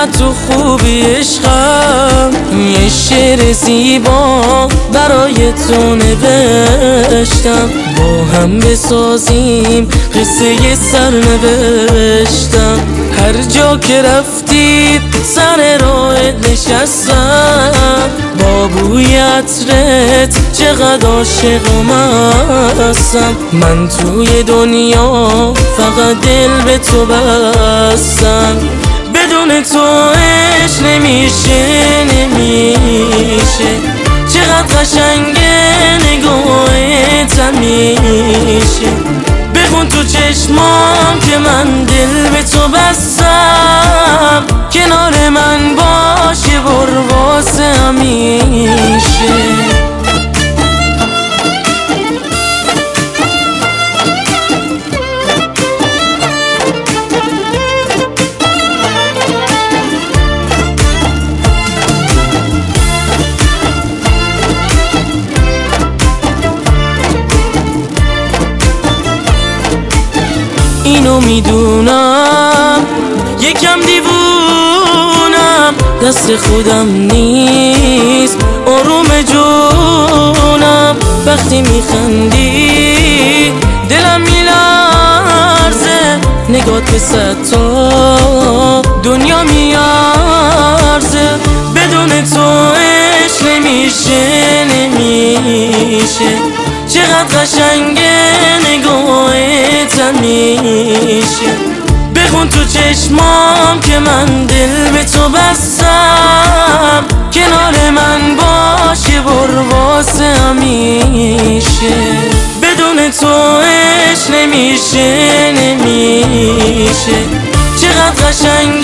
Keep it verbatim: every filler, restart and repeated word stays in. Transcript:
چقدر تو خوبی عشقم، یه شعر زیبا برای تو نوشتم، با هم بسازیم قصه سرنوشتم. هر جا که رفتی سر راه نشستم، با بوی عطرت چقدر عاشق و مستم. من توی دنیا فقط دل به تو بستم، بدون تو عشق نمیشه نمیشه. چقدر قشنگه نگاهت همیشه، بخون تو چشمام که من دل به تو بستم. کنار من باش یه بار واسه همیشه. اینو میدونم یکم دیوونم، دست خودم نیست آروم جونم. وقتی میخندی دلم میلرزه، نگات به صد تا دنیا میارزه. بدون تو عشق نمیشه نمیشه. چقدر قشنگه نگاهت همیشه، بخون تو چشمام که من دل به تو بستم. کنار من باش یه بار واسه همیشه، بدون تو عشق نمیشه نمیشه. چقدر قشنگ